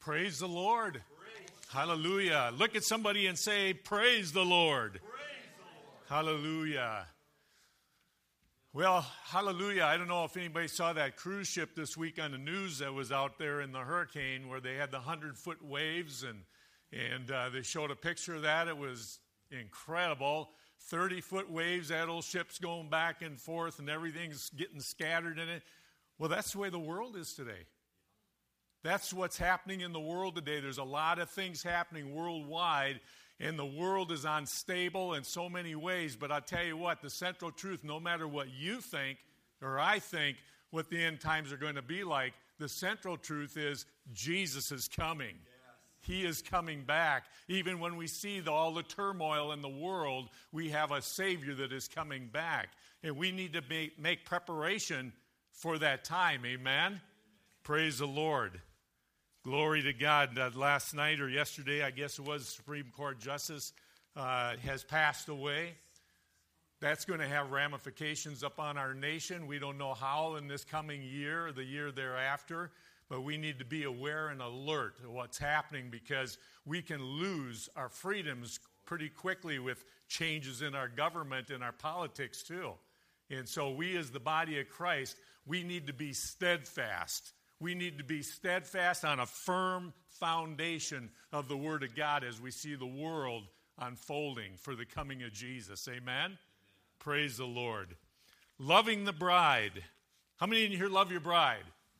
Praise the Lord. Hallelujah. Look at somebody and say, praise the Lord. Hallelujah. Well, hallelujah. I don't know if anybody saw that cruise ship this week on the news that was out there in the hurricane where they had the 100-foot waves, and they showed a picture of that. It was incredible. 30-foot waves, that old ship's going back and forth, and everything's getting scattered in it. Well, that's the way the world is today. That's what's happening in the world today. There's a lot of things happening worldwide, and the world is unstable in so many ways. But I'll tell you what, the central truth, no matter what you think or I think what the end times are going to be like, the central truth is Jesus is coming. Yes. He is coming back. Even when we see all the turmoil in the world, we have a Savior that is coming back. And we need to make preparation for that time. Amen? Praise the Lord. Glory to God. Last night or yesterday, I guess it was, Supreme Court Justice has passed away. That's going to have ramifications upon our nation. We don't know how in this coming year or the year thereafter, but we need to be aware and alert of what's happening because we can lose our freedoms pretty quickly with changes in our government and our politics too. And so we as the body of Christ, we need to be steadfast. We need to be steadfast on a firm foundation of the Word of God as we see the world unfolding for the coming of Jesus. Amen? Praise the Lord. Loving the bride. How many in here love your bride?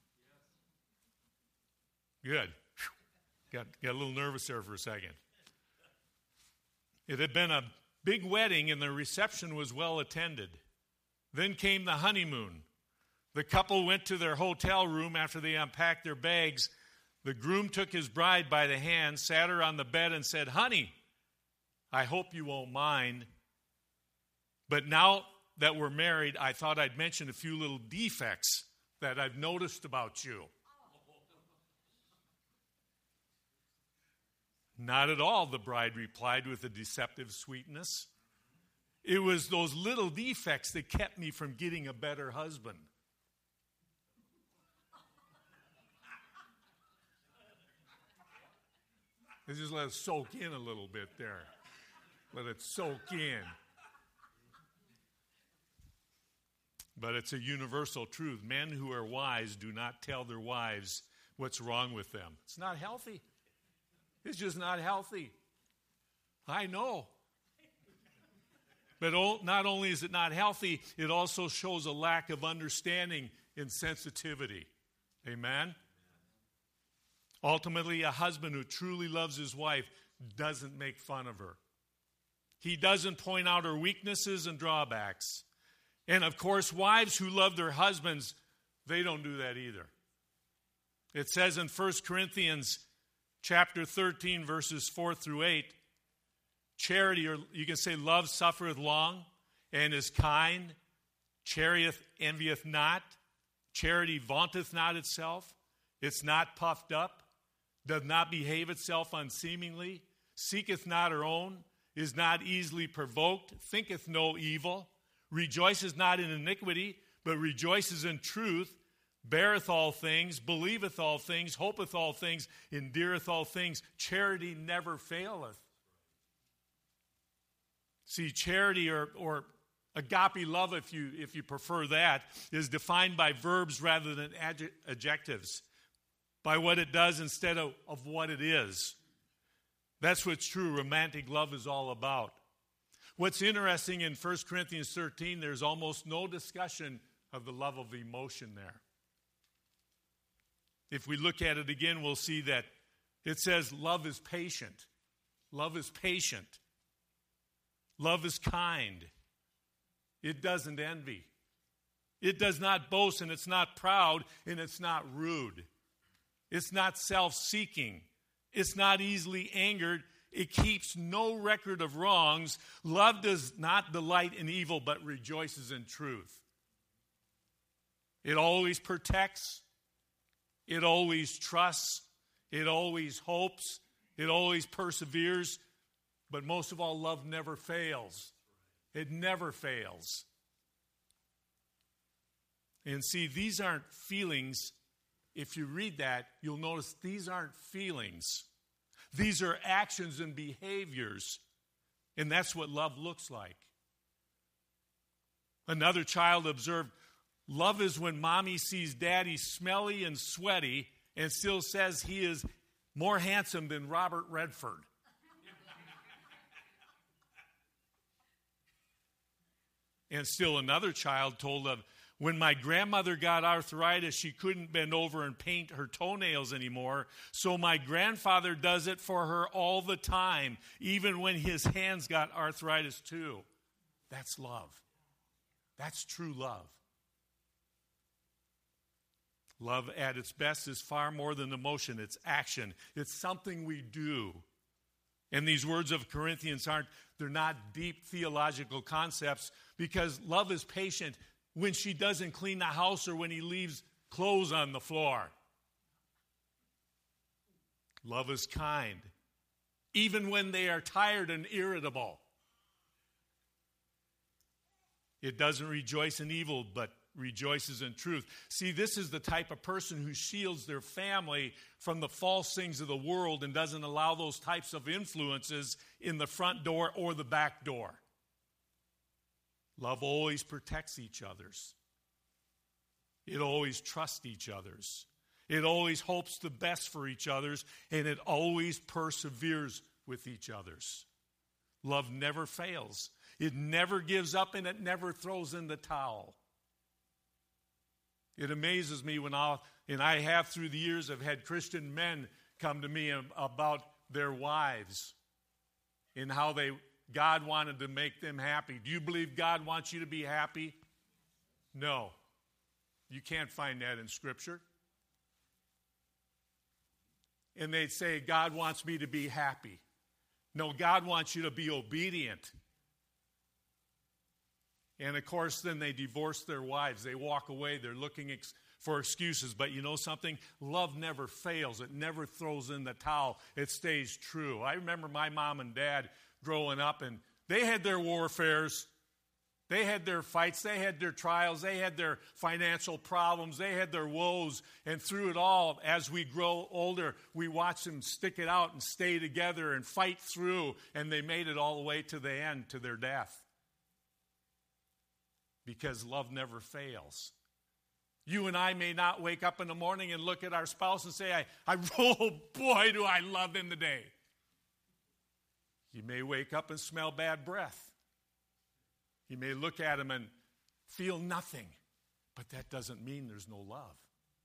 Good. Got a little nervous there for a second. It had been a big wedding and the reception was well attended. Then came the honeymoon. The couple went to their hotel room after they unpacked their bags. The groom took his bride by the hand, sat her on the bed, and said, "Honey, I hope you won't mind. But now that we're married, I thought I'd mention a few little defects that I've noticed about you." "Not at all," the bride replied with a deceptive sweetness. "It was those little defects that kept me from getting a better husband." Let's just let it soak in a little bit there. Let it soak in. But it's a universal truth. Men who are wise do not tell their wives what's wrong with them. It's not healthy. It's just not healthy. I know. But not only is it not healthy, it also shows a lack of understanding and sensitivity. Amen? Ultimately, a husband who truly loves his wife doesn't make fun of her. He doesn't point out her weaknesses and drawbacks. And of course, wives who love their husbands, they don't do that either. It says in 1 Corinthians chapter 13, verses 4 through 8, charity, or you can say love, suffereth long and is kind. Charity envieth not. Charity vaunteth not itself. It's not puffed up. Doth not behave itself unseemingly. Seeketh not her own. Is not easily provoked. Thinketh no evil. Rejoices not in iniquity, but rejoices in truth. Beareth all things. Believeth all things. Hopeth all things. Endeareth all things. Charity never faileth. See, charity or agape love, if you prefer that, is defined by verbs rather than adjectives. By what it does instead of what it is. That's what true romantic love is all about. What's interesting in 1 Corinthians 13, there's almost no discussion of the love of emotion there. If we look at it again, we'll see that it says love is patient. Love is patient. Love is kind. It doesn't envy. It does not boast, and it's not proud, and it's not rude. It's not self-seeking. It's not easily angered. It keeps no record of wrongs. Love does not delight in evil, but rejoices in truth. It always protects. It always trusts. It always hopes. It always perseveres. But most of all, love never fails. It never fails. And see, these aren't feelings if you read that, you'll notice these aren't feelings. These are actions and behaviors. And that's what love looks like. Another child observed, love is when mommy sees daddy smelly and sweaty and still says he is more handsome than Robert Redford. And still another child told of, when my grandmother got arthritis, she couldn't bend over and paint her toenails anymore, so my grandfather does it for her all the time, even when his hands got arthritis too. That's love. That's true love. Love at its best is far more than emotion. It's action. It's something we do. And these words of Corinthians they're not deep theological concepts, because love is patient when she doesn't clean the house or when he leaves clothes on the floor. Love is kind, even when they are tired and irritable. It doesn't rejoice in evil, but rejoices in truth. See, this is the type of person who shields their family from the false things of the world and doesn't allow those types of influences in the front door or the back door. Love always protects each other's. It always trusts each other's. It always hopes the best for each other's, and it always perseveres with each other's. Love never fails. It never gives up, and it never throws in the towel. It amazes me when I have through the years, I've had Christian men come to me about their wives and how God wanted to make them happy. Do you believe God wants you to be happy? No. You can't find that in Scripture. And they'd say, God wants me to be happy. No, God wants you to be obedient. And of course, then they divorce their wives. They walk away. They're looking for excuses. But you know something? Love never fails. It never throws in the towel. It stays true. I remember my mom and dad growing up, and they had their warfares. They had their fights. They had their trials. They had their financial problems. They had their woes. And through it all, as we grow older, we watch them stick it out and stay together and fight through. And they made it all the way to the end, to their death. Because love never fails. You and I may not wake up in the morning and look at our spouse and say, oh boy, do I love him today. You may wake up and smell bad breath. You may look at him and feel nothing. But that doesn't mean there's no love.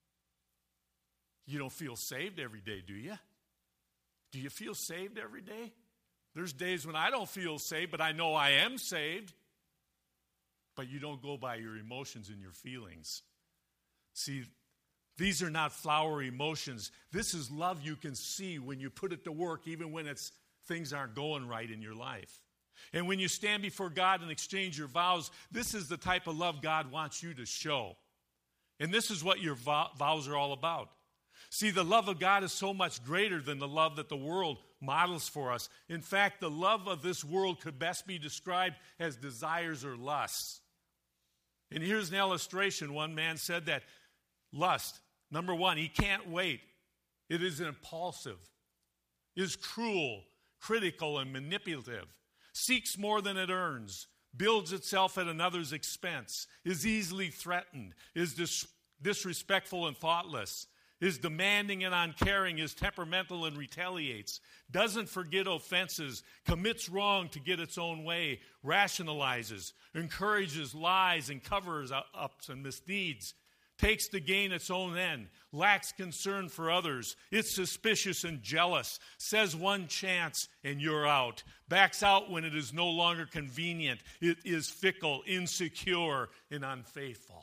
You don't feel saved every day, do you? Do you feel saved every day? There's days when I don't feel saved, but I know I am saved. But you don't go by your emotions and your feelings. See, these are not flowery emotions. This is love you can see when you put it to work, even when things aren't going right in your life. And when you stand before God and exchange your vows, this is the type of love God wants you to show. And this is what your vows are all about. See, the love of God is so much greater than the love that the world models for us. In fact, the love of this world could best be described as desires or lusts. And here's an illustration. One man said that lust, number one, he can't wait. It is impulsive, is cruel, critical, and manipulative, seeks more than it earns, builds itself at another's expense, is easily threatened, is disrespectful and thoughtless, is demanding and uncaring, is temperamental and retaliates, doesn't forget offenses, commits wrong to get its own way, rationalizes, encourages lies and cover-ups and misdeeds, takes to gain its own end, lacks concern for others, is suspicious and jealous, says one chance and you're out, backs out when it is no longer convenient, it is fickle, insecure, and unfaithful.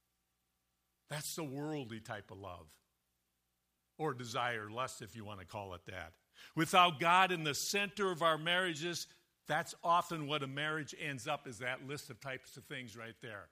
That's the worldly type of love. Or desire, lust, if you want to call it that. Without God in the center of our marriages, that's often what a marriage ends up, is that list of types of things right there.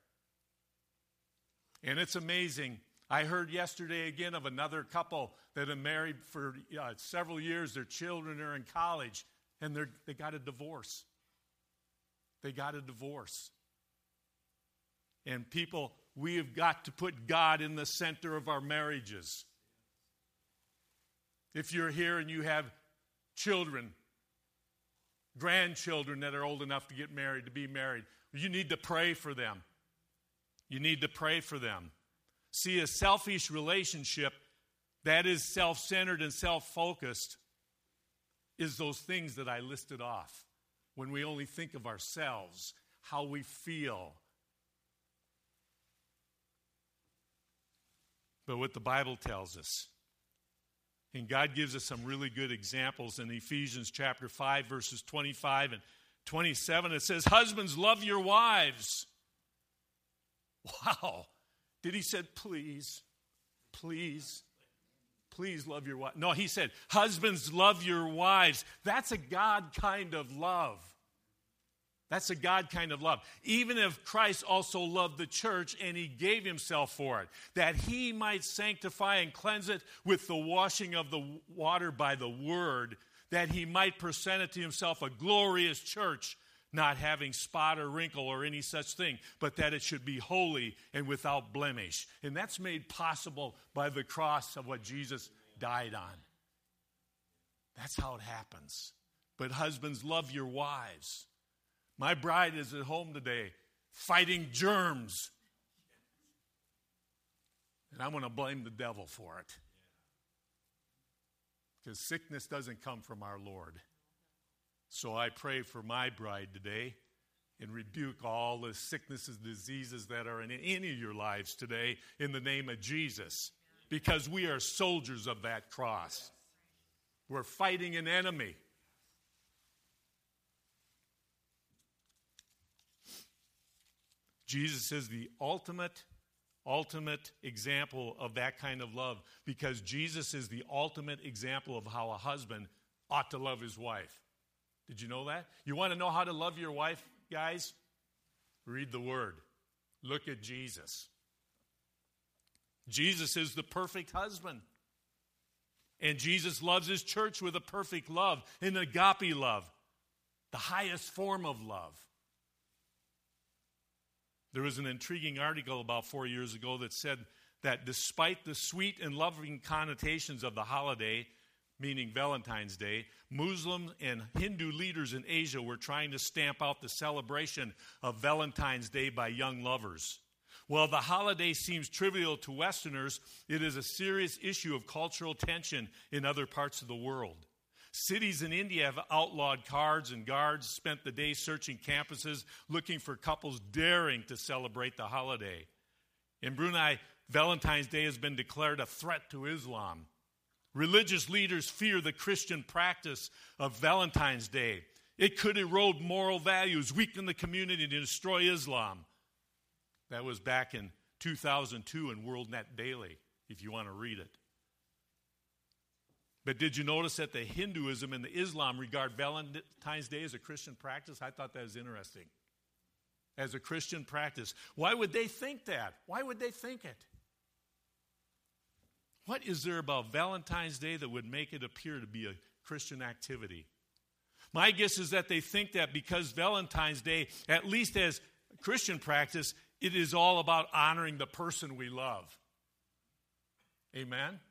And it's amazing. I heard yesterday again of another couple that have married for several years. Their children are in college, and they got a divorce. They got a divorce. And people we have got to put God in the center of our marriages. If you're here and you have children, grandchildren that are old enough to get married, to be married, you need to pray for them. You need to pray for them. See, a selfish relationship that is self-centered and self-focused is those things that I listed off. When we only think of ourselves, how we feel. But what the Bible tells us, and God gives us some really good examples in Ephesians chapter 5, verses 25 and 27. It says, husbands, love your wives. Wow. Did he say, please love your wife? No, he said, husbands, love your wives. That's a God kind of love. That's a God kind of love. Even if Christ also loved the church and he gave himself for it, that he might sanctify and cleanse it with the washing of the water by the word, that he might present it to himself a glorious church, not having spot or wrinkle or any such thing, but that it should be holy and without blemish. And that's made possible by the cross of what Jesus died on. That's how it happens. But husbands, love your wives. My bride is at home today fighting germs. And I'm going to blame the devil for it. Because sickness doesn't come from our Lord. So I pray for my bride today and rebuke all the sicknesses, diseases that are in any of your lives today in the name of Jesus. Because we are soldiers of that cross. We're fighting an enemy. Jesus is the ultimate example of that kind of love, because Jesus is the ultimate example of how a husband ought to love his wife. Did you know that? You want to know how to love your wife, guys? Read the Word. Look at Jesus. Jesus is the perfect husband. And Jesus loves his church with a perfect love, an agape love, the highest form of love. There was an intriguing article about 4 years ago that said that despite the sweet and loving connotations of the holiday, meaning Valentine's Day, Muslim and Hindu leaders in Asia were trying to stamp out the celebration of Valentine's Day by young lovers. While the holiday seems trivial to Westerners, it is a serious issue of cultural tension in other parts of the world. Cities in India have outlawed cards, and guards spent the day searching campuses looking for couples daring to celebrate the holiday. In Brunei, Valentine's Day has been declared a threat to Islam. Religious leaders fear the Christian practice of Valentine's Day. It could erode moral values, weaken the community, and destroy Islam. That was back in 2002 in WorldNet Daily, if you want to read it. But did you notice that the Hinduism and the Islam regard Valentine's Day as a Christian practice? I thought that was interesting. As a Christian practice. Why would they think that? Why would they think it? What is there about Valentine's Day that would make it appear to be a Christian activity? My guess is that they think that because Valentine's Day, at least as a Christian practice, it is all about honoring the person we love. Amen?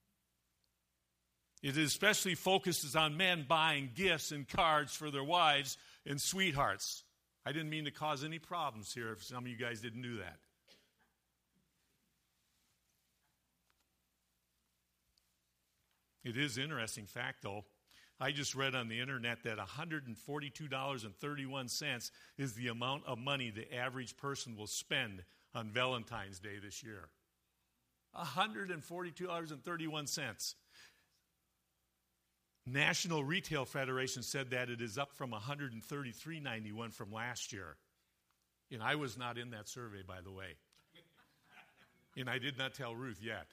It especially focuses on men buying gifts and cards for their wives and sweethearts. I didn't mean to cause any problems here if some of you guys didn't do that. It is an interesting fact, though. I just read on the internet that $142.31 is the amount of money the average person will spend on Valentine's Day this year. $142.31. National Retail Federation said that it is up from $133.91 from last year. And I was not in that survey, by the way. And I did not tell Ruth yet.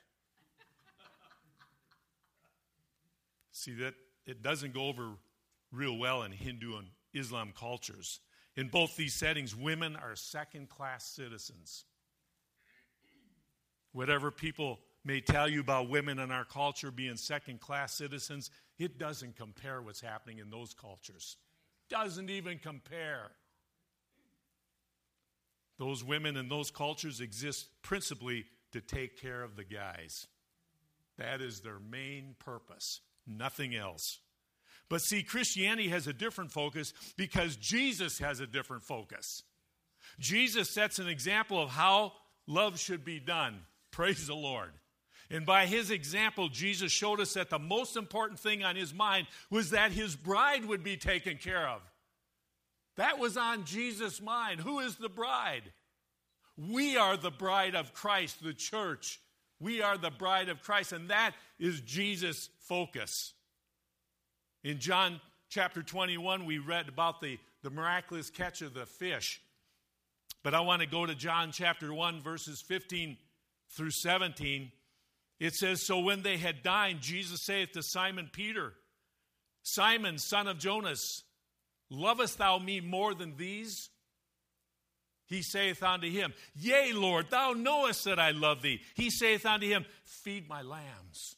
See, that it doesn't go over real well in Hindu and Islam cultures. In both these settings, women are second-class citizens. Whatever people may tell you about women in our culture being second-class citizens, it doesn't compare what's happening in those cultures. Doesn't even compare. Those women in those cultures exist principally to take care of the guys. That is their main purpose, nothing else. But see, Christianity has a different focus because Jesus has a different focus. Jesus sets an example of how love should be done. Praise the Lord. And by his example, Jesus showed us that the most important thing on his mind was that his bride would be taken care of. That was on Jesus' mind. Who is the bride? We are the bride of Christ, the church. We are the bride of Christ, and that is Jesus' focus. In John chapter 21, we read about the miraculous catch of the fish. But I want to go to John chapter 1, verses 15 through 17. It says, "So when they had dined, Jesus saith to Simon Peter, Simon, son of Jonas, lovest thou me more than these? He saith unto him, Yea, Lord, thou knowest that I love thee. He saith unto him, Feed my lambs.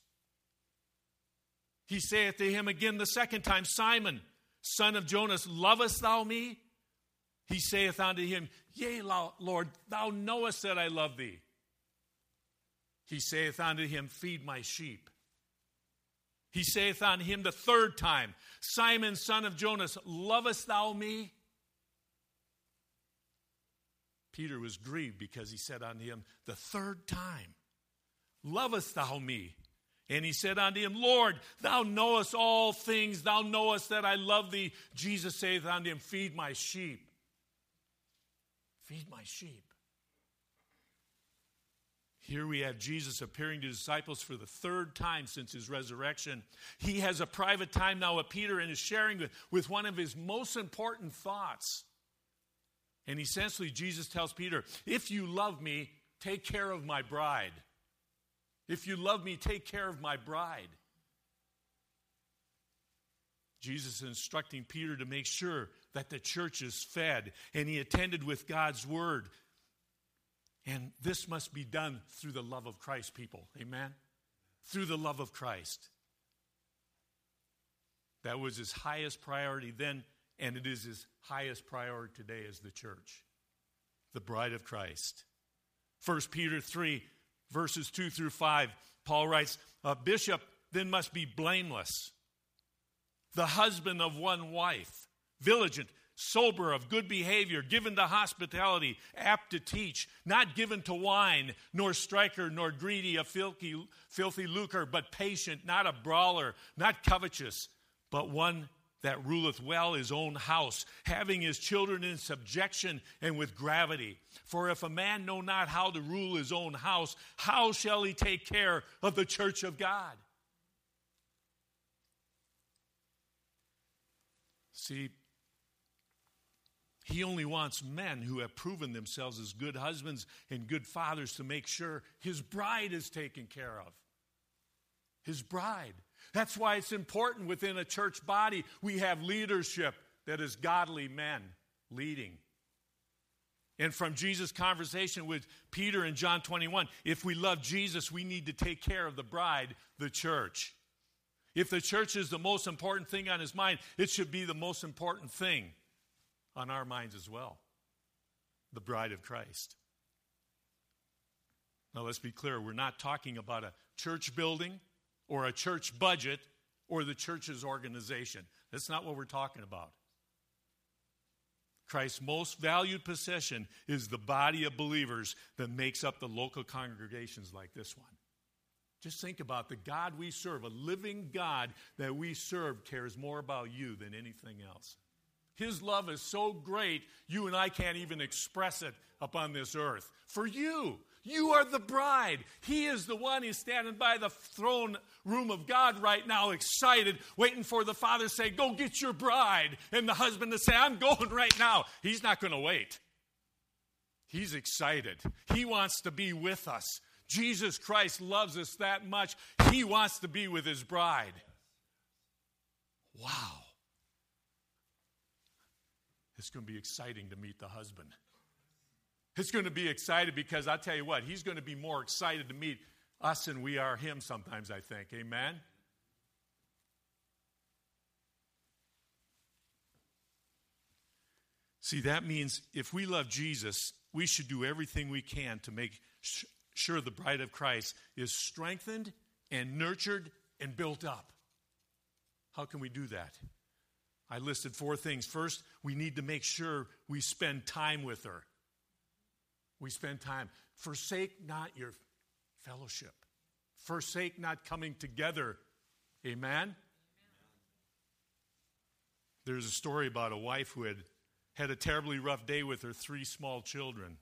He saith to him again the second time, Simon, son of Jonas, lovest thou me? He saith unto him, Yea, Lord, thou knowest that I love thee. He saith unto him, Feed my sheep. He saith unto him the third time, Simon, son of Jonas, lovest thou me? Peter was grieved because he said unto him the third time, Lovest thou me? And he said unto him, Lord, thou knowest all things. Thou knowest that I love thee. Jesus saith unto him, Feed my sheep. Feed my sheep. Here we have Jesus appearing to disciples for the third time since his resurrection. He has a private time now with Peter and is sharing with one of his most important thoughts. And essentially, Jesus tells Peter, if you love me, take care of my bride. If you love me, take care of my bride. Jesus is instructing Peter to make sure that the church is fed and he attended with God's word. And this must be done through the love of Christ, people. Amen? Through the love of Christ. That was his highest priority then, and it is his highest priority today as the church. The bride of Christ. 1 Peter 3, verses 2 through 5, Paul writes, A bishop then must be blameless, the husband of one wife, vigilant, sober, of good behavior, given to hospitality, apt to teach, not given to wine, nor striker, nor greedy, a filthy lucre, but patient, not a brawler, not covetous, but one that ruleth well his own house, having his children in subjection and with gravity. For if a man know not how to rule his own house, how shall he take care of the church of God? See, he only wants men who have proven themselves as good husbands and good fathers to make sure his bride is taken care of. His bride. That's why it's important within a church body we have leadership that is godly men leading. And from Jesus' conversation with Peter in John 21, if we love Jesus, we need to take care of the bride, the church. If the church is the most important thing on his mind, it should be the most important thing on our minds as well. The bride of Christ. Now let's be clear, we're not talking about a church building or a church budget or the church's organization. That's not what we're talking about. Christ's most valued possession is the body of believers that makes up the local congregations like this one. Just think about the God we serve. A living God that we serve cares more about you than anything else. His love is so great, you and I can't even express it upon this earth. For you, you are the bride. He is the one who's standing by the throne room of God right now, excited, waiting for the Father to say, go get your bride. And the husband to say, I'm going right now. He's not going to wait. He's excited. He wants to be with us. Jesus Christ loves us that much. He wants to be with his bride. Wow. It's going to be exciting to meet the husband. It's going to be excited because I'll tell you what, he's going to be more excited to meet us than we are him sometimes, I think. Amen? See, that means if we love Jesus, we should do everything we can to make sure the bride of Christ is strengthened and nurtured and built up. How can we do that? I listed 4 things. First, we need to make sure we spend time with her. We spend time. Forsake not your fellowship. Forsake not coming together. Amen? There's a story about a wife who had a terribly rough day with her 3 small children.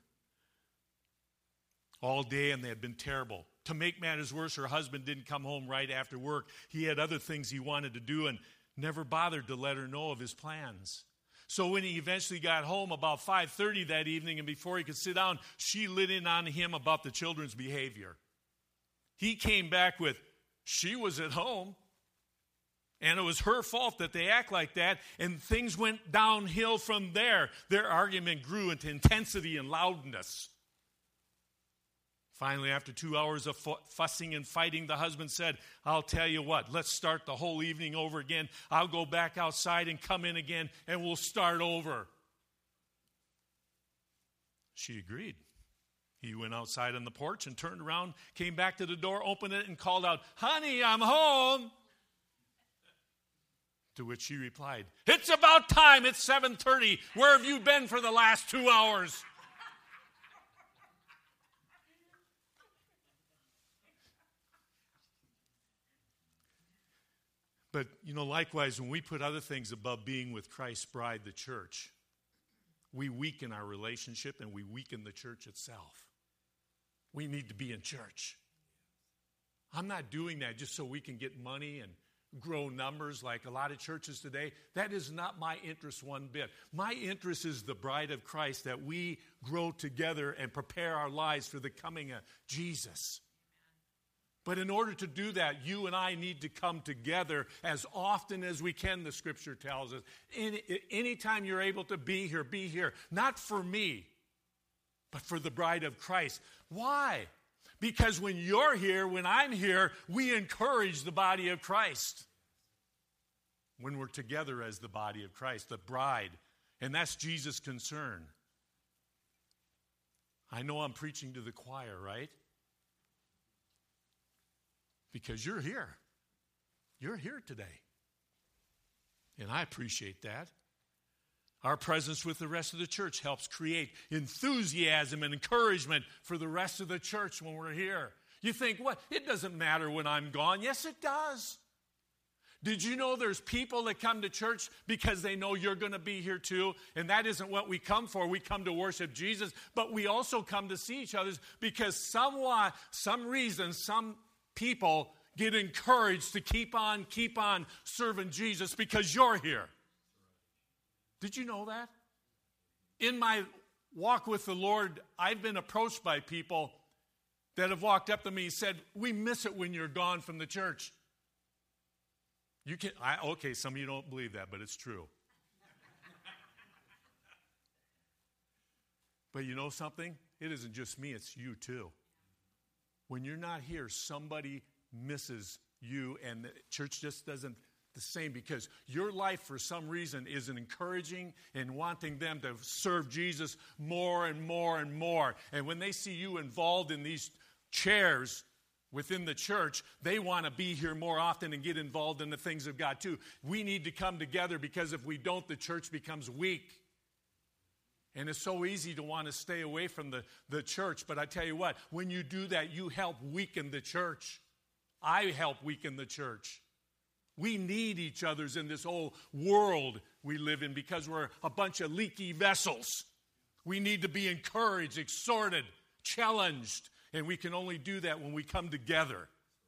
All day, and they had been terrible. To make matters worse, her husband didn't come home right after work. He had other things he wanted to do and never bothered to let her know of his plans. So when he eventually got home about 5:30 that evening, and before he could sit down, she lit in on him about the children's behavior. He came back with, she was at home, and it was her fault that they act like that, and things went downhill from there. Their argument grew into intensity and loudness. Finally, after 2 hours of fussing and fighting, the husband said, I'll tell you what, let's start the whole evening over again. I'll go back outside and come in again, and we'll start over. She agreed. He went outside on the porch and turned around, came back to the door, opened it, and called out, honey, I'm home. To which she replied, it's about time. It's 7:30. Where have you been for the last 2 hours? But, likewise, when we put other things above being with Christ's bride, the church, we weaken our relationship and we weaken the church itself. We need to be in church. I'm not doing that just so we can get money and grow numbers like a lot of churches today. That is not my interest one bit. My interest is the bride of Christ, that we grow together and prepare our lives for the coming of Jesus. But in order to do that, you and I need to come together as often as we can, the Scripture tells us. Anytime you're able to be here, be here. Not for me, but for the bride of Christ. Why? Because when you're here, when I'm here, we encourage the body of Christ. When we're together as the body of Christ, the bride. And that's Jesus' concern. I know I'm preaching to the choir, right? Because you're here. You're here today. And I appreciate that. Our presence with the rest of the church helps create enthusiasm and encouragement for the rest of the church when we're here. You think, what? It doesn't matter when I'm gone. Yes, it does. Did you know there's people that come to church because they know you're going to be here too? And that isn't what we come for. We come to worship Jesus, but we also come to see each other because some reason, some people get encouraged to keep on serving Jesus because you're here. Did you know that? In my walk with the Lord, I've been approached by people that have walked up to me and said, we miss it when you're gone from the church. Okay, some of you don't believe that, but it's true. But you know something? It isn't just me, it's you too. When you're not here, somebody misses you, and the church just doesn't the same, because your life for some reason isn't encouraging and wanting them to serve Jesus more and more and more. And when they see you involved in these chairs within the church, they want to be here more often and get involved in the things of God too. We need to come together, because if we don't, the church becomes weak. And it's so easy to want to stay away from the church. But I tell you what, when you do that, you help weaken the church. I help weaken the church. We need each other's in this whole world we live in, because we're a bunch of leaky vessels. We need to be encouraged, exhorted, challenged. And we can only do that when we come together.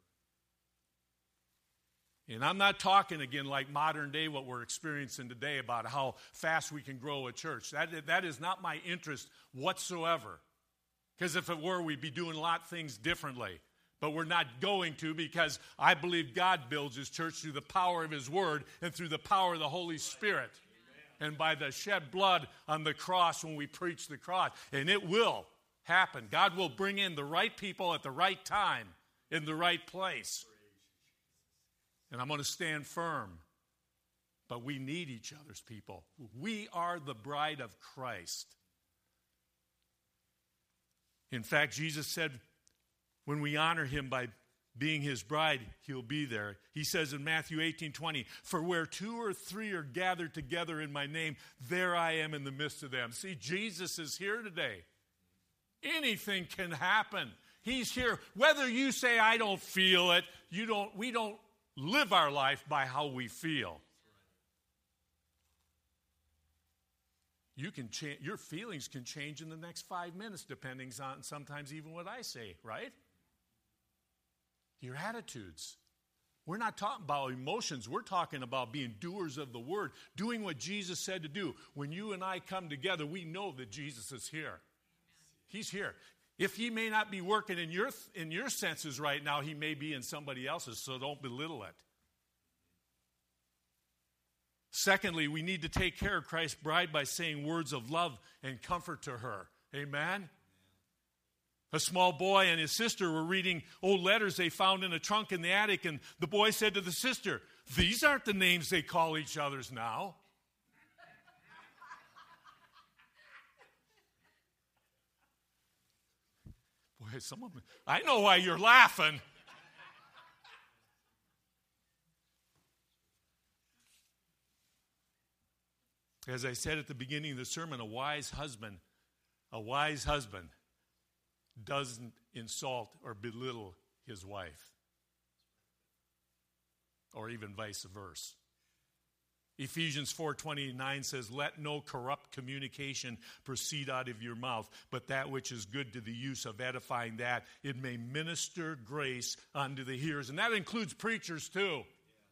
And I'm not talking, again, like modern day, what we're experiencing today about how fast we can grow a church. That is not my interest whatsoever. Because if it were, we'd be doing a lot of things differently. But we're not going to, because I believe God builds His church through the power of His Word and through the power of the Holy Spirit. Amen. And by the shed blood on the cross when we preach the cross. And it will happen. God will bring in the right people at the right time in the right place. And I'm going to stand firm. But we need each other's people. We are the bride of Christ. In fact, Jesus said when we honor him by being his bride, he'll be there. He says in Matthew 18:20, "For where 2 or 3 are gathered together in my name, there I am in the midst of them." See, Jesus is here today. Anything can happen. He's here. Whether you say, "I don't feel it," we don't live our life by how we feel. You can change, your feelings can change in the next 5 minutes, depending on sometimes even what I say, right? Your attitudes. We're not talking about emotions. We're talking about being doers of the word, doing what Jesus said to do. When you and I come together, we know that Jesus is here. He's here. If he may not be working in your senses right now, he may be in somebody else's, so don't belittle it. Secondly, we need to take care of Christ's bride by saying words of love and comfort to her. Amen? A small boy and his sister were reading old letters they found in a trunk in the attic, and the boy said to the sister, "These aren't the names they call each other's now." Boy, I know why you're laughing. As I said at the beginning of the sermon, a wise husband doesn't insult or belittle his wife, or even vice versa. Ephesians 4:29 says, "Let no corrupt communication proceed out of your mouth, but that which is good to the use of edifying, that it may minister grace unto the hearers." And that includes preachers too.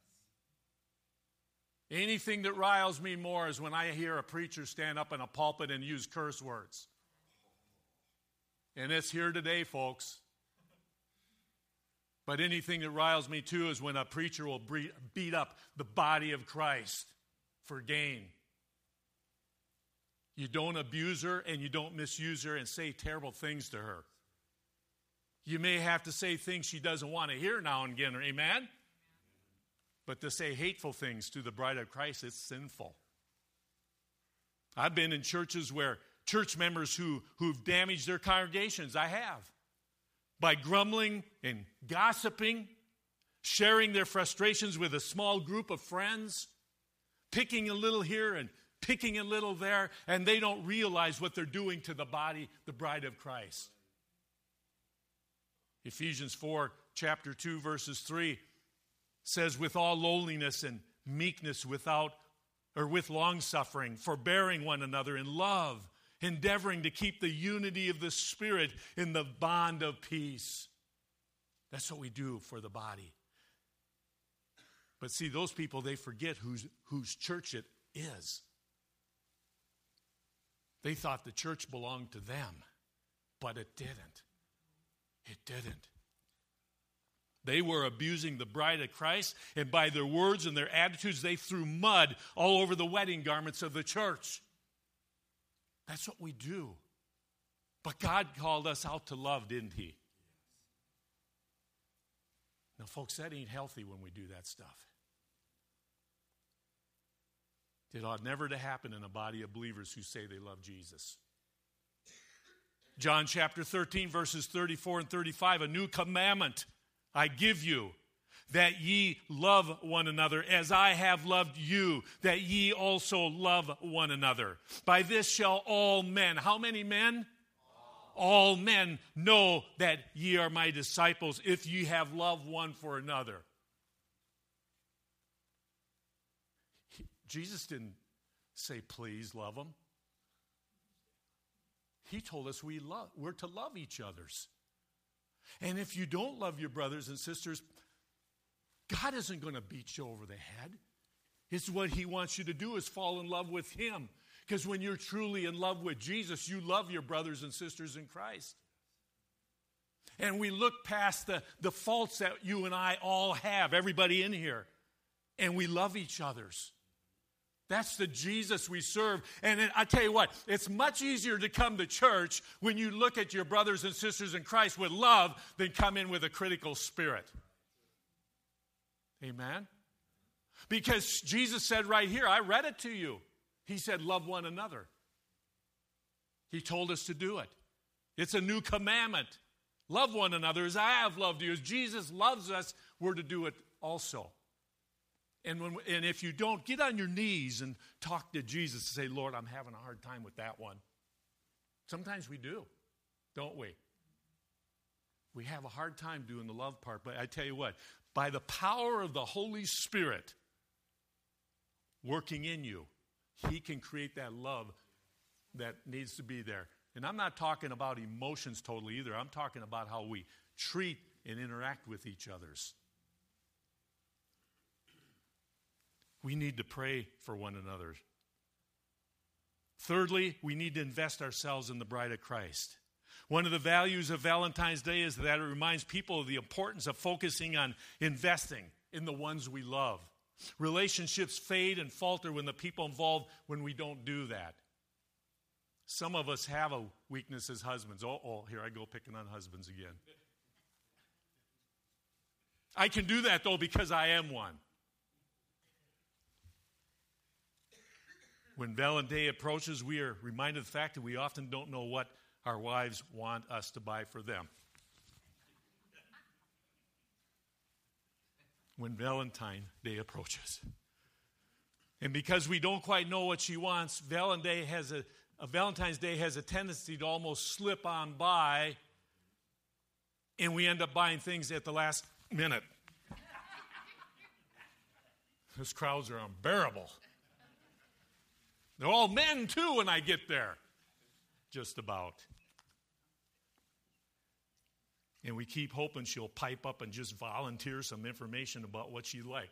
Yes. Anything that riles me more is when I hear a preacher stand up in a pulpit and use curse words. And it's here today, folks. But anything that riles me too is when a preacher will beat up the body of Christ for gain. You don't abuse her and you don't misuse her and say terrible things to her. You may have to say things she doesn't want to hear now and again, amen? But to say hateful things to the bride of Christ, it's sinful. I've been in churches where church members who've damaged their congregations, I have, by grumbling and gossiping, sharing their frustrations with a small group of friends, picking a little here and picking a little there, and they don't realize what they're doing to the body, the bride of Christ. Ephesians 4, chapter 2, verses 3 says, "With all lowliness and meekness, with long-suffering, forbearing one another in love, endeavoring to keep the unity of the Spirit in the bond of peace." That's what we do for the body. But see, those people, they forget whose church it is. They thought the church belonged to them, but it didn't. It didn't. They were abusing the bride of Christ, and by their words and their attitudes, they threw mud all over the wedding garments of the church. That's what we do. But God called us out to love, didn't he? Now, folks, that ain't healthy when we do that stuff. It ought never to happen in a body of believers who say they love Jesus. John chapter 13, verses 34 and 35, "A new commandment I give you, that ye love one another as I have loved you, that ye also love one another. By this shall all men," how many men? All men know that ye are my disciples, if ye have love one for another. Jesus didn't say, "Please love them." He told us we're to love each other's. And if you don't love your brothers and sisters, God isn't going to beat you over the head. It's what he wants you to do is fall in love with him. Because when you're truly in love with Jesus, you love your brothers and sisters in Christ. And we look past the faults that you and I all have, everybody in here, and we love each other's. That's the Jesus we serve. And I tell you what, it's much easier to come to church when you look at your brothers and sisters in Christ with love than come in with a critical spirit. Amen? Because Jesus said right here, I read it to you. He said, love one another. He told us to do it. It's a new commandment. Love one another as I have loved you. As Jesus loves us, we're to do it also. And if you don't, get on your knees and talk to Jesus and say, Lord, I'm having a hard time with that one. Sometimes we do, don't we? We have a hard time doing the love part. But I tell you what, by the power of the Holy Spirit working in you, he can create that love that needs to be there. And I'm not talking about emotions totally either. I'm talking about how we treat and interact with each others. We need to pray for one another. Thirdly, we need to invest ourselves in the bride of Christ. One of the values of Valentine's Day is that it reminds people of the importance of focusing on investing in the ones we love. Relationships fade and falter when the people involved, when we don't do that. Some of us have a weakness as husbands. Oh, here I go picking on husbands again. I can do that, though, because I am one. When Valentine's Day approaches, we are reminded of the fact that we often don't know what our wives want us to buy for them. When Valentine's Day approaches. And because we don't quite know what she wants, Valentine's Day has a tendency to almost slip on by, and we end up buying things at the last minute. Those crowds are unbearable. They're all men, too, when I get there. Just about. And we keep hoping she'll pipe up and just volunteer some information about what she'd like.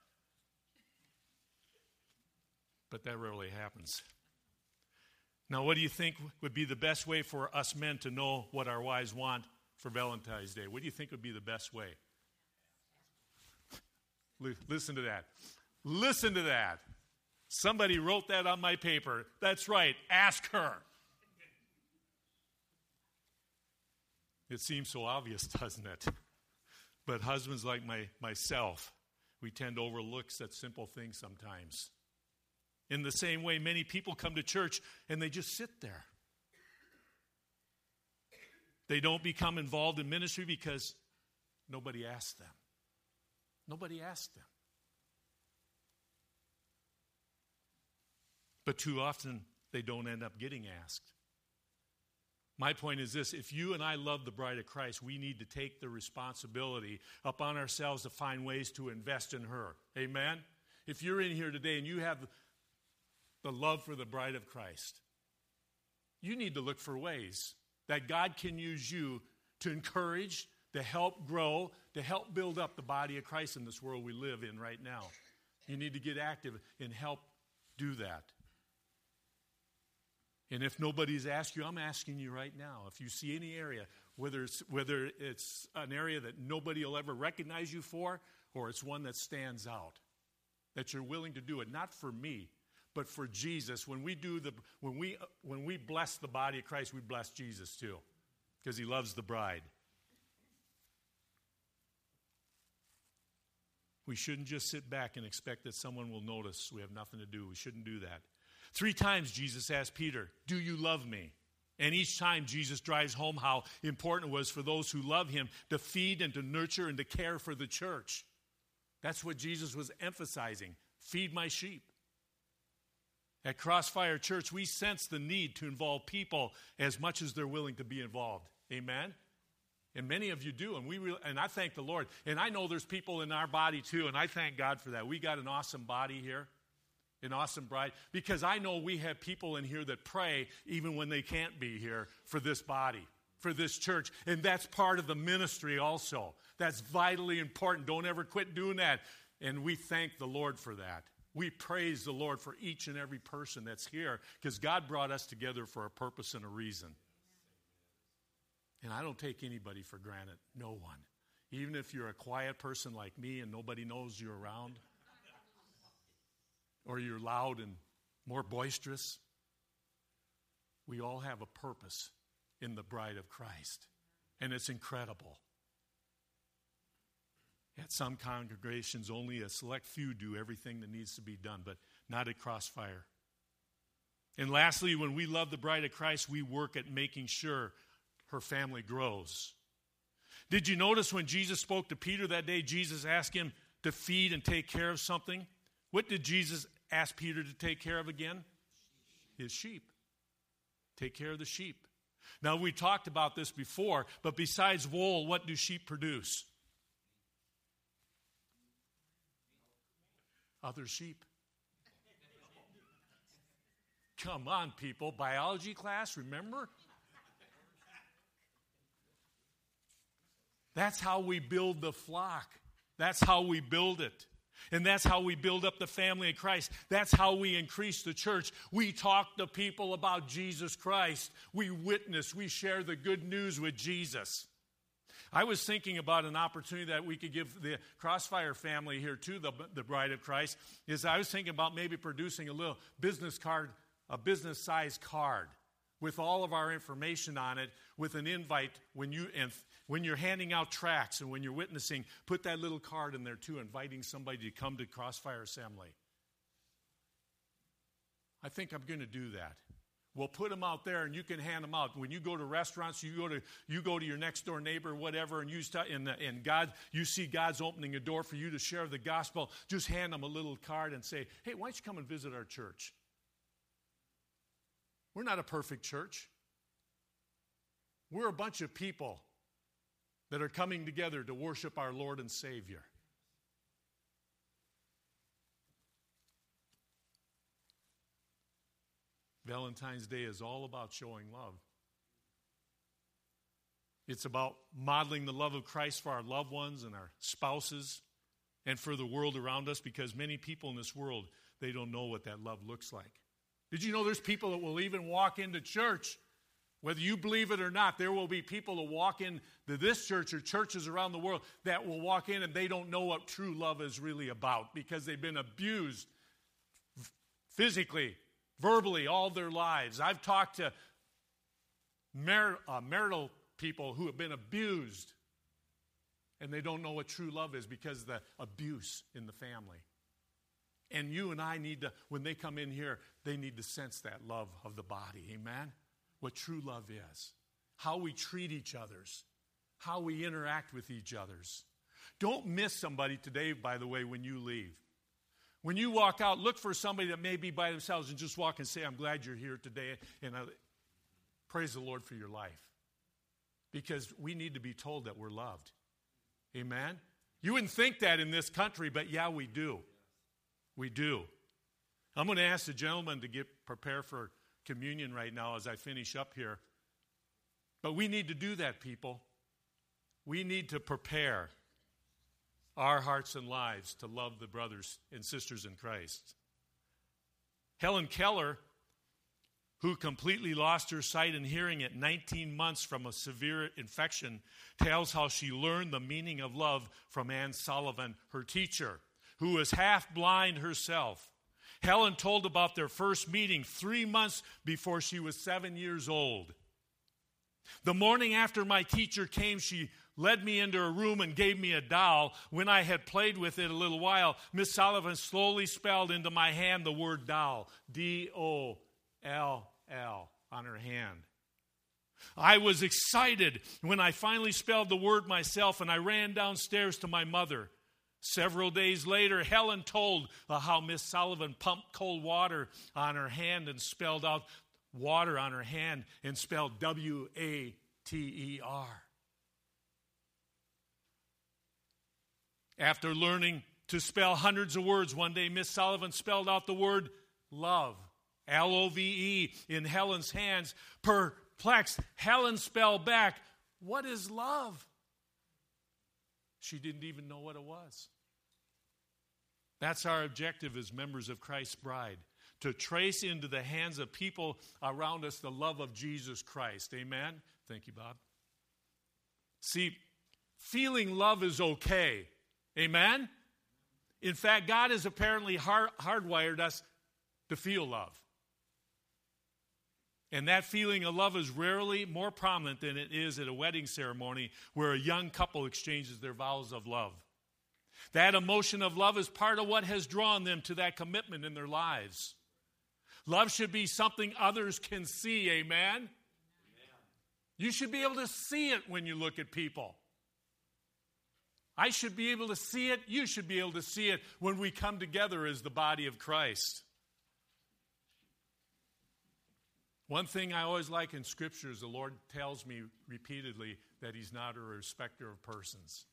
But that rarely happens. Now, what do you think would be the best way for us men to know what our wives want for Valentine's Day? What do you think would be the best way? Listen to that. Listen to that. Somebody wrote that on my paper. That's right. Ask her. It seems so obvious, doesn't it? But husbands like myself, we tend to overlook such simple things sometimes. In the same way, many people come to church and they just sit there. They don't become involved in ministry because nobody asked them. Nobody asked them. But too often, they don't end up getting asked. My point is this: if you and I love the bride of Christ, we need to take the responsibility upon ourselves to find ways to invest in her. Amen? If you're in here today and you have the love for the bride of Christ, you need to look for ways that God can use you to encourage, to help grow, to help build up the body of Christ in this world we live in right now. You need to get active and help do that. And if nobody's asked you, I'm asking you right now. If you see any area, whether it's an area that nobody will ever recognize you for, or it's one that stands out, that you're willing to do it, not for me, but for Jesus. When we bless the body of Christ, we bless Jesus too, because he loves the bride. We shouldn't just sit back and expect that someone will notice we have nothing to do. We shouldn't do that. 3 times Jesus asked Peter, do you love me? And each time Jesus drives home how important it was for those who love him to feed and to nurture and to care for the church. That's what Jesus was emphasizing. Feed my sheep. At Crossfire Church, we sense the need to involve people as much as they're willing to be involved. Amen? And many of you do, and I thank the Lord. And I know there's people in our body too, and I thank God for that. We got an awesome body here. An awesome bride, because I know we have people in here that pray even when they can't be here for this body, for this church, and that's part of the ministry also. That's vitally important. Don't ever quit doing that, and we thank the Lord for that. We praise the Lord for each and every person that's here, because God brought us together for a purpose and a reason. And I don't take anybody for granted, no one. Even if you're a quiet person like me and nobody knows you're around, or you're loud and more boisterous, we all have a purpose in the bride of Christ. And it's incredible. At some congregations, only a select few do everything that needs to be done, but not at Crossfire. And lastly, when we love the bride of Christ, we work at making sure her family grows. Did you notice when Jesus spoke to Peter that day, Jesus asked him to feed and take care of something? What did Jesus ask Peter to take care of again? His sheep. Take care of the sheep. Now, we talked about this before, but besides wool, what do sheep produce? Other sheep. Come on, people. Biology class, remember? That's how we build the flock. That's how we build it. And that's how we build up the family of Christ. That's how we increase the church. We talk to people about Jesus Christ. We witness. We share the good news with Jesus. I was thinking about an opportunity that we could give the Crossfire family here too, the Bride of Christ, is I was thinking about maybe producing a little business card, a business-sized card with all of our information on it, with an invite when you're handing out tracts and when you're witnessing, put that little card in there too, inviting somebody to come to Crossfire Assembly. I think I'm going to do that. We'll put them out there, and you can hand them out. When you go to restaurants, you go to your next door neighbor, whatever, and you see God's opening a door for you to share the gospel. Just hand them a little card and say, "Hey, why don't you come and visit our church?" We're not a perfect church. We're a bunch of people that are coming together to worship our Lord and Savior. Valentine's Day is all about showing love. It's about modeling the love of Christ for our loved ones and our spouses and for the world around us, because many people in this world, they don't know what that love looks like. Did you know there's people that will even walk into church? Whether you believe it or not, there will be people that walk into this church or churches around the world that will walk in and they don't know what true love is really about because they've been abused physically, verbally all their lives. I've talked to marital people who have been abused, and they don't know what true love is because of the abuse in the family. And you and I need to, when they come in here, they need to sense that love of the body. Amen? What true love is. How we treat each other's. How we interact with each other's. Don't miss somebody today, by the way, when you leave. When you walk out, look for somebody that may be by themselves and just walk and say, "I'm glad you're here today, and I praise the Lord for your life." Because we need to be told that we're loved. Amen? You wouldn't think that in this country, but yeah, we do. We do. I'm going to ask the gentleman to prepare for communion right now as I finish up here. But we need to do that, people. We need to prepare our hearts and lives to love the brothers and sisters in Christ. Helen Keller, who completely lost her sight and hearing at 19 months from a severe infection, tells how she learned the meaning of love from Anne Sullivan, her teacher, who was half blind herself. Helen told about their first meeting 3 months before she was 7 years old. The morning after my teacher came, she led me into a room and gave me a doll. When I had played with it a little while, Miss Sullivan slowly spelled into my hand the word doll, D-O-L-L, on her hand. I was excited when I finally spelled the word myself, and I ran downstairs to my mother. Several days later, Helen told how Miss Sullivan pumped cold water on her hand and spelled out water on her hand and spelled W-A-T-E-R. After learning to spell hundreds of words, one day Miss Sullivan spelled out the word love, L-O-V-E, in Helen's hands. Perplexed, Helen spelled back, "What is love?" She didn't even know what it was. That's our objective as members of Christ's bride, to trace into the hands of people around us the love of Jesus Christ. Amen? Thank you, Bob. See, feeling love is okay. Amen? In fact, God has apparently hardwired us to feel love. And that feeling of love is rarely more prominent than it is at a wedding ceremony where a young couple exchanges their vows of love. That emotion of love is part of what has drawn them to that commitment in their lives. Love should be something others can see, amen? You should be able to see it when you look at people. I should be able to see it. You should be able to see it when we come together as the body of Christ. One thing I always like in Scripture is the Lord tells me repeatedly that He's not a respecter of persons.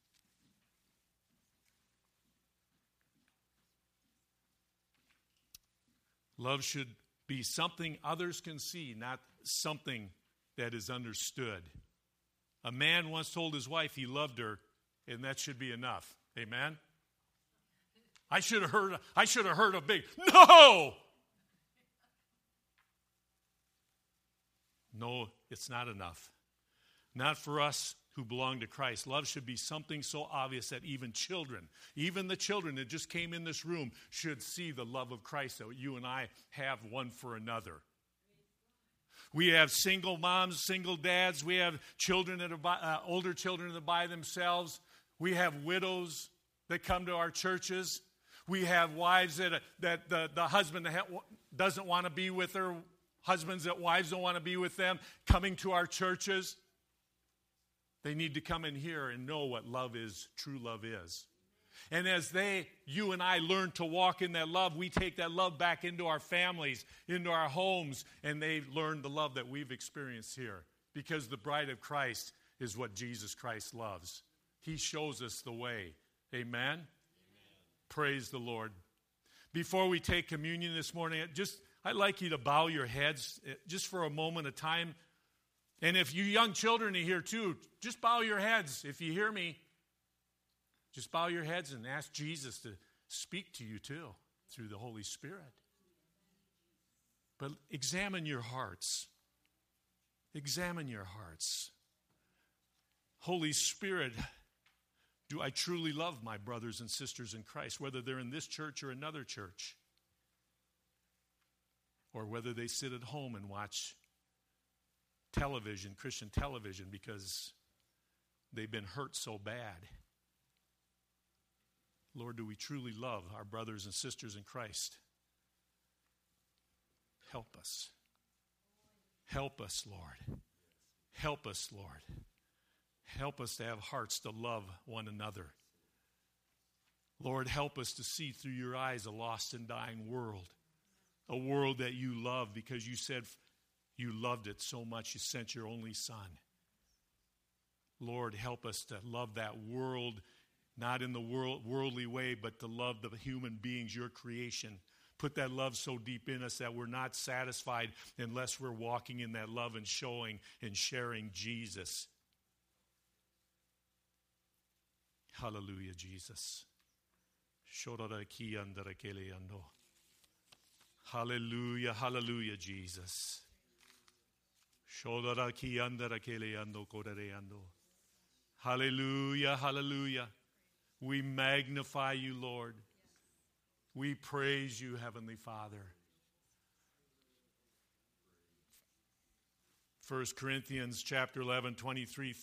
Love should be something others can see, not something that is understood. A man once told his wife he loved her, and that should be enough. Amen? I should have heard a big no! No, it's not enough. Not for us who belong to Christ. Love should be something so obvious that even children, even the children that just came in this room, should see the love of Christ that you and I have one for another. We have single moms, single dads. We have children that are older children that are by themselves. We have widows that come to our churches. We have wives that the husband doesn't want to be with her. Husbands that wives don't want to be with them, coming to our churches. They need to come in here and know what love is, true love is. And as you and I learn to walk in that love, we take that love back into our families, into our homes, and they learn the love that we've experienced here. Because the bride of Christ is what Jesus Christ loves. He shows us the way. Amen? Amen. Praise the Lord. Before we take communion this morning, I'd like you to bow your heads just for a moment of time. And if you young children are here too, just bow your heads. If you hear me, just bow your heads and ask Jesus to speak to you too through the Holy Spirit. But examine your hearts. Examine your hearts. Holy Spirit, do I truly love my brothers and sisters in Christ, whether they're in this church or another church? Or whether they sit at home and watch television, Christian television, because they've been hurt so bad. Lord, do we truly love our brothers and sisters in Christ? Help us. Help us, Lord. Help us, Lord. Help us to have hearts to love one another. Lord, help us to see through your eyes a lost and dying world. A world that you love because you said you loved it so much you sent your only Son. Lord, help us to love that world, not in the worldly way, but to love the human beings, your creation. Put that love so deep in us that we're not satisfied unless we're walking in that love and showing and sharing Jesus. Hallelujah, Jesus. Hallelujah, hallelujah, Jesus. Hallelujah, hallelujah. We magnify you, Lord. We praise you, Heavenly Father. 1 Corinthians chapter 11, 23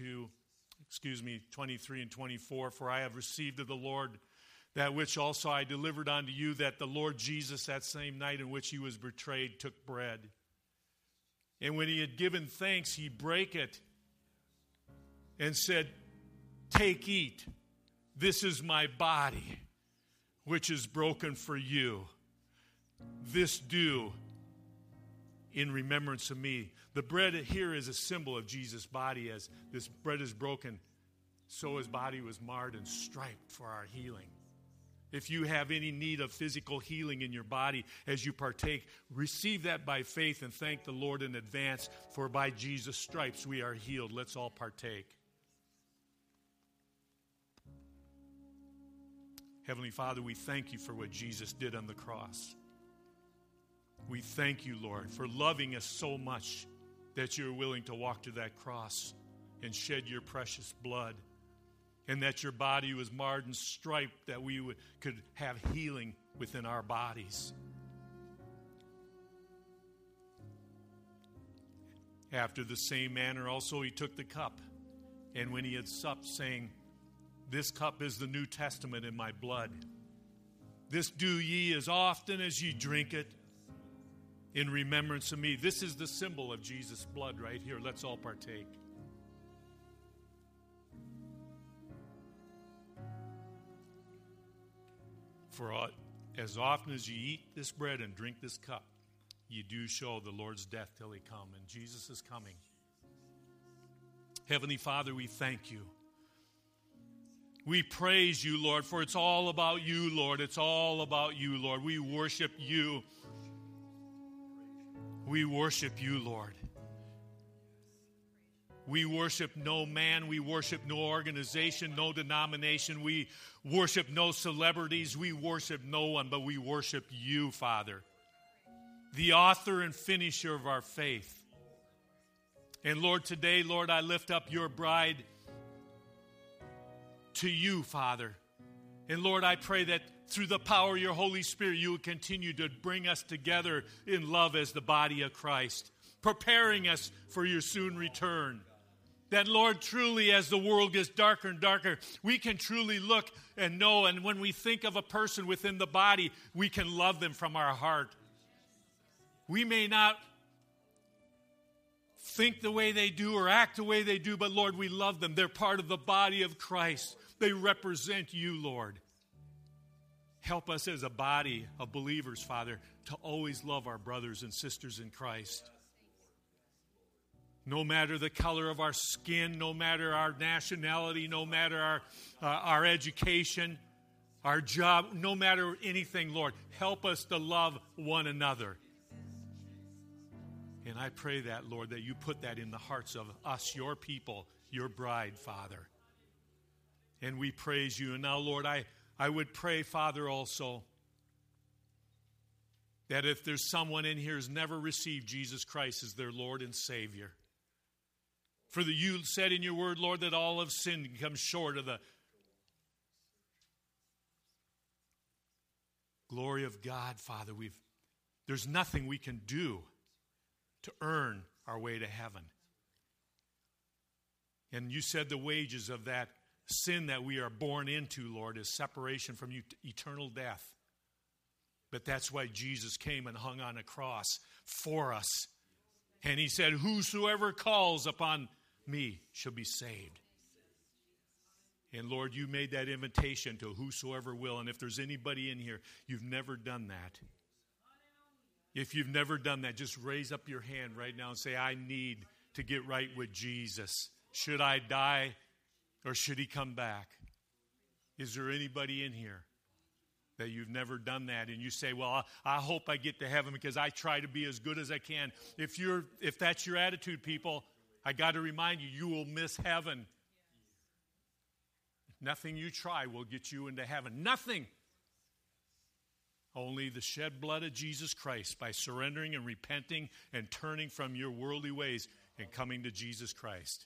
and 24. For I have received of the Lord that which also I delivered unto you, that the Lord Jesus, that same night in which he was betrayed, took bread. And when he had given thanks, he brake it and said, take, eat. This is my body, which is broken for you. This do in remembrance of me. The bread here is a symbol of Jesus' body. As this bread is broken, so his body was marred and striped for our healing. If you have any need of physical healing in your body as you partake, receive that by faith and thank the Lord in advance, for by Jesus' stripes we are healed. Let's all partake. Heavenly Father, we thank you for what Jesus did on the cross. We thank you, Lord, for loving us so much that you're willing to walk to that cross and shed your precious blood. And that your body was marred and striped, that we could have healing within our bodies. After the same manner also he took the cup, and when he had supped, saying, this cup is the New Testament in my blood. This do ye as often as ye drink it in remembrance of me. This is the symbol of Jesus' blood right here. Let's all partake. For as often as you eat this bread and drink this cup, you do show the Lord's death till he come. And Jesus is coming. Heavenly Father, we thank you. We praise you, Lord, for it's all about you, Lord. It's all about you, Lord. We worship you. We worship you, Lord. We worship no man. We worship no organization, no denomination. We worship no celebrities. We worship no one, but we worship you, Father, the author and finisher of our faith. And Lord, today, Lord, I lift up your bride to you, Father. And Lord, I pray that through the power of your Holy Spirit, you would continue to bring us together in love as the body of Christ, preparing us for your soon return. That, Lord, truly, as the world gets darker and darker, we can truly look and know, and when we think of a person within the body, we can love them from our heart. We may not think the way they do or act the way they do, but, Lord, we love them. They're part of the body of Christ. They represent you, Lord. Help us as a body of believers, Father, to always love our brothers and sisters in Christ. No matter the color of our skin, no matter our nationality, no matter our education, our job, no matter anything, Lord, help us to love one another. And I pray that, Lord, that you put that in the hearts of us, your people, your bride, Father. And we praise you. And now, Lord, I would pray, Father, also, that if there's someone in here who's never received Jesus Christ as their Lord and Savior, for you said in your word, Lord, that all have sinned and come short of the glory of God, Father. There's nothing we can do to earn our way to heaven. And you said the wages of that sin that we are born into, Lord, is separation from you, eternal death. But that's why Jesus came and hung on a cross for us. And he said, whosoever calls upon me shall be saved. And Lord, you made that invitation to whosoever will. And if there's anybody in here, you've never done that. If you've never done that, just raise up your hand right now and say, I need to get right with Jesus. Should I die or should he come back? Is there anybody in here that you've never done that? And you say, well, I hope I get to heaven because I try to be as good as I can. If that's your attitude, people, I got to remind you, you will miss heaven. Nothing you try will get you into heaven. Nothing. Only the shed blood of Jesus Christ by surrendering and repenting and turning from your worldly ways and coming to Jesus Christ.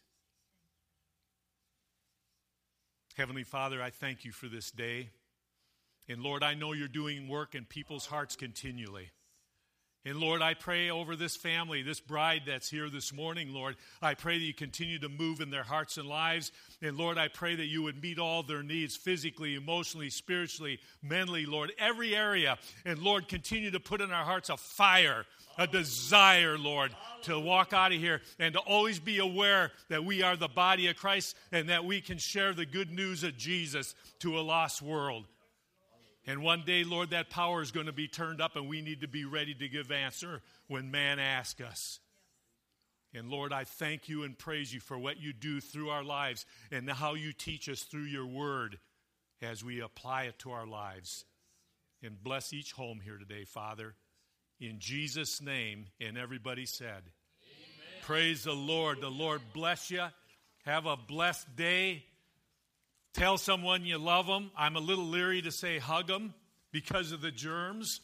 Heavenly Father, I thank you for this day. And Lord, I know you're doing work in people's hearts continually. And Lord, I pray over this family, this bride that's here this morning, Lord. I pray that you continue to move in their hearts and lives. And Lord, I pray that you would meet all their needs physically, emotionally, spiritually, mentally, Lord, every area. And Lord, continue to put in our hearts a fire, a desire, Lord, to walk out of here and to always be aware that we are the body of Christ and that we can share the good news of Jesus to a lost world. And one day, Lord, that power is going to be turned up and we need to be ready to give answer when man asks us. And Lord, I thank you and praise you for what you do through our lives and how you teach us through your word as we apply it to our lives. And bless each home here today, Father. In Jesus' name, and everybody said, amen. Praise the Lord. The Lord bless you. Have a blessed day. Tell someone you love them. I'm a little leery to say hug them because of the germs.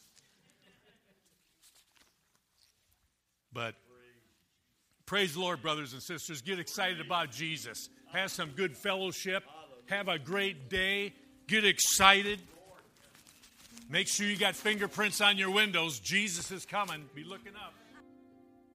But praise the Lord, brothers and sisters. Get excited about Jesus. Have some good fellowship. Have a great day. Get excited. Make sure you got fingerprints on your windows. Jesus is coming. Be looking up.